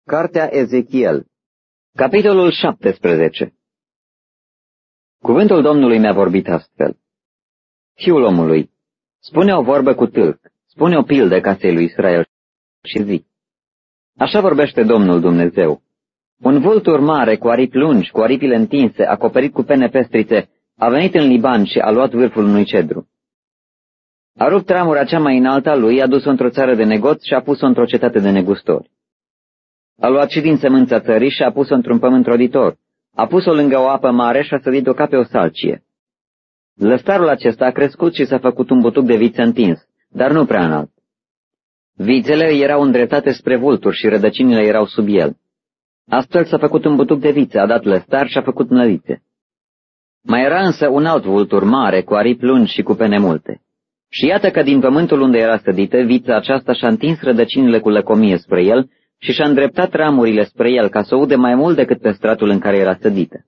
Cartea Ezechiel, capitolul 17. Cuvântul Domnului mi-a vorbit astfel. Fiul omului, spune o vorbă cu tâlc, spune o pildă casei lui Israel și zi. Așa vorbește Domnul Dumnezeu. Un vultur mare cu aripi lungi, cu aripile întinse, acoperit cu pene pestrițe, a venit în Liban și a luat vârful unui cedru. A rupt ramura cea mai înaltă a lui, a dus-o într-o țară de negoț și a pus-o într-o cetate de negustori. A luat și din sămânța țării și a pus-o într-un pământ roditor. A pus-o lângă o apă mare și a sădit-o ca pe o salcie. Lăstarul acesta a crescut și s-a făcut un butuc de viță întins, dar nu prea înalt. Vițele erau îndreptate spre vultur și rădăcinile erau sub el. Astfel s-a făcut un butuc de viță, a dat lăstar și a făcut mlădițe. Mai era însă un alt vultur mare, cu aripi lungi și cu pene multe. Și iată că din pământul unde era sădită, vița aceasta și-a întins rădăcinile cu lăcomie spre el și și-a îndreptat ramurile spre el ca să o ude mai mult decât pe stratul în care era sădită.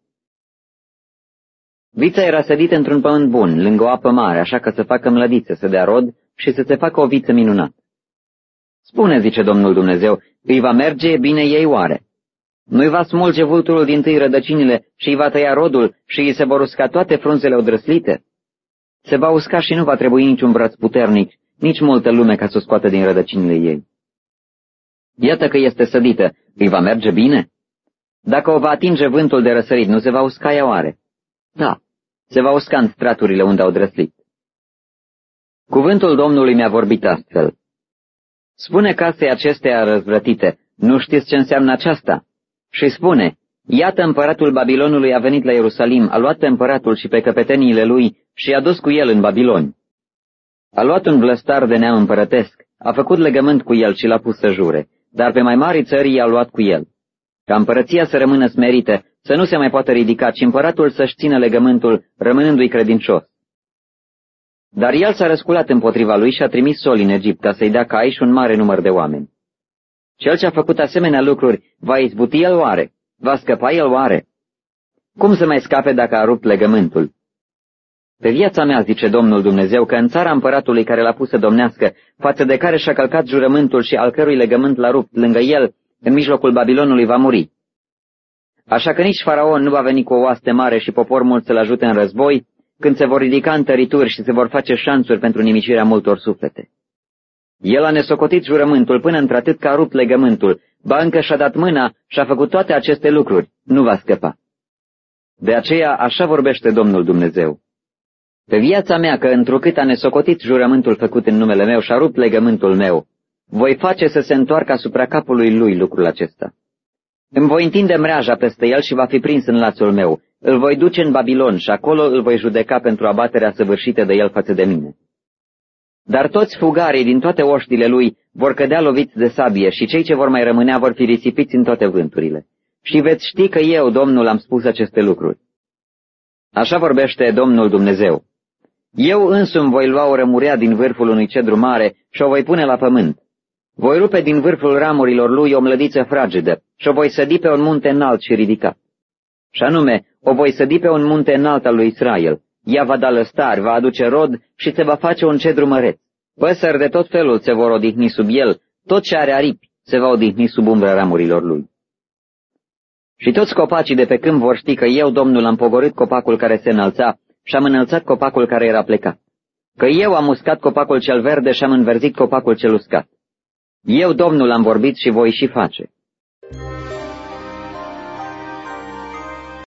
Vița era sădită într-un pământ bun, lângă o apă mare, așa că să facă mlădițe, să dea rod și să se facă o viță minunată. Spune, zice Domnul Dumnezeu, îi va merge bine ei oare? Nu-i va smulge vulturul dintâi rădăcinile și îi va tăia rodul și îi se vor usca toate frunzele odrăslite? Se va usca și nu va trebui niciun braț puternic, nici multă lume ca să o scoată din rădăcinile ei. Iată că este sădită, îi va merge bine? Dacă o va atinge vântul de răsărit, nu se va usca ea oare? Da, se va usca în straturile unde au drăslit. Cuvântul Domnului mi-a vorbit astfel. Spune casei acesteia răzvrătite, nu știți ce înseamnă aceasta? Și spune, iată împăratul Babilonului a venit la Ierusalim, a luat pe împăratul și pe căpeteniile lui și i-a dus cu el în Babiloni. A luat un blăstar de neam împărătesc, a făcut legământ cu el și l-a pus să jure, dar pe mai mari țări i-a luat cu el. Ca împărăția să rămână smerită, să nu se mai poată ridica, ci împăratul să-și țină legământul, rămânându-i credincios. Dar el s-a răsculat împotriva lui și a trimis soli în Egipt ca să-i dea cai și un mare număr de oameni. Cel ce a făcut asemenea lucruri, va izbuti el oare? Va scăpa el oare? Cum să mai scape dacă a rupt legământul? Pe viața mea, zice Domnul Dumnezeu, că în țara împăratului care l-a pus să domnească, față de care și-a călcat jurământul și al cărui legământ l-a rupt lângă el, în mijlocul Babilonului va muri. Așa că nici faraon nu va veni cu o oaste mare și popor mult să-l ajute în război, când se vor ridica întărituri și se vor face șanțuri pentru nimicirea multor suflete. El a nesocotit jurământul până într-atât că a rupt legământul, ba încă și-a dat mâna și a făcut toate aceste lucruri, nu va scăpa. De aceea așa vorbește Domnul Dumnezeu. Pe viața mea că întrucât a nesocotit jurământul făcut în numele meu și a rupt legământul meu, voi face să se întoarcă asupra capului lui lucrul acesta. Îmi voi întinde mreaja peste el și va fi prins în lațul meu, îl voi duce în Babilon și acolo îl voi judeca pentru abaterea săvârșită de el față de mine. Dar toți fugarii din toate oștile lui vor cădea loviți de sabie și cei ce vor mai rămânea vor fi risipiți în toate vânturile. Și veți ști că eu, Domnul, am spus aceste lucruri. Așa vorbește Domnul Dumnezeu. Eu însumi voi lua o rămurea din vârful unui cedru mare și o voi pune la pământ. Voi rupe din vârful ramurilor lui o mlădiță fragedă și o voi sădi pe un munte înalt și ridicat. Și anume, o voi sădi pe un munte înalt al lui Israel. Ea va da lăstari, va aduce rod și se va face un cedru măreț. Păsări de tot felul se vor odihni sub el, tot ce are aripi se va odihni sub umbra ramurilor lui. Și toți copacii de pe câmp vor ști că eu, Domnul, am pogorât copacul care se înălța și am înălțat copacul care era plecat. Că eu am uscat copacul cel verde și am înverzit copacul cel uscat. Eu, Domnul, am vorbit și voi și face.